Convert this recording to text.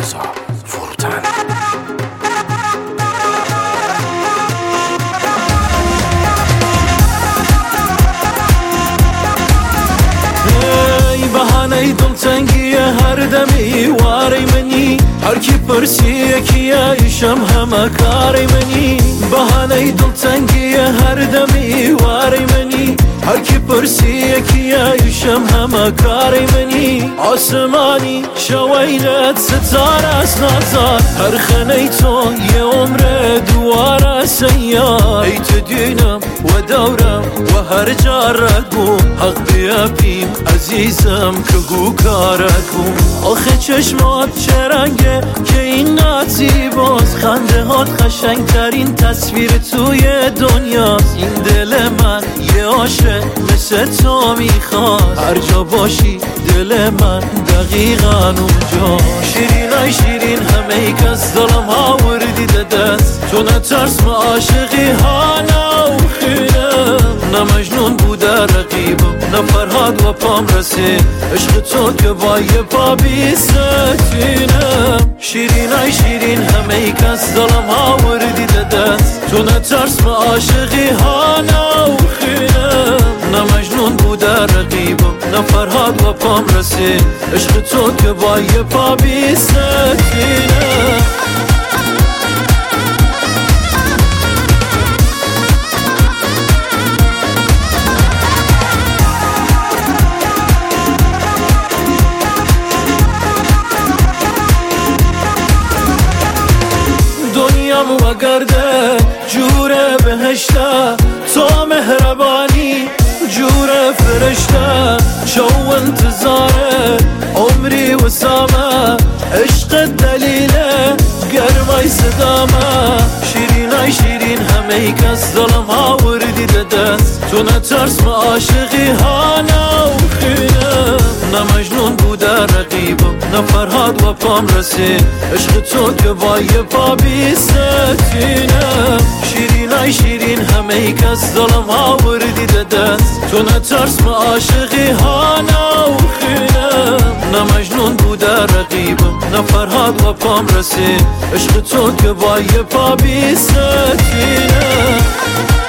رضا فروتن. بهانه دلتنگی هر دمی واری منی، هر کی پرسی یکی ایشم همه کاری منی. بهانه دلتنگی هر دمی واری منی، هر کی پرسی یکی ایشم همه کاری منی. آسمانی شوینت ستاره است نازار، هر خانه تو یه عمر دواره سیار. ای تو دینم و دورم و هر جارکم، حق بیابیم عزیزم که گو کارکم. آخه چشمات چه رنگه که این نازی باز، خنده هات قشنگترین تصویر توی دنیاست. این دل من یه عاشق مثل تو میخواد، هر جا باشی دل من دقیقا اونجا. شیرین ای شیرین همه کس دلم ها وردی دست، تو نترس ما عاشقی ها نوخینم. نه مجنون بوده رقیبم نه فرهاد و پام رسید، عشق تو که با یه پا بیستینم. شیرین ای شیرین همه کس دلم ها وردی دست، تو نترس ما عاشقی ها نوخینم. نه مجنون بوده رقیبم نه فرهاد و پام رسید، عشق تو که با یه پا بیستینم. دنیام و گرده جور بهشته، تو مهربانی جور فرشته. شو انتظاره عمری و سامه، عشق دلیله گرمای صدامه. شیرین ای شیرین همه کس دلم ها وردی دست، تو نترس ما عاشقی ها نوخینم. نه مجنون بوده رقیبم نه فرهاد و پام رسید، عشق تو که با یه پا بیستینم. شیرین ای شیرین همه کس دلم ها وردی دست، تو نترس ما عاشقی ها نوخینم. نه مجنون بوده رقیبم نه فرهاد و پام رسید، عشق تو که با یه پا بیستینم.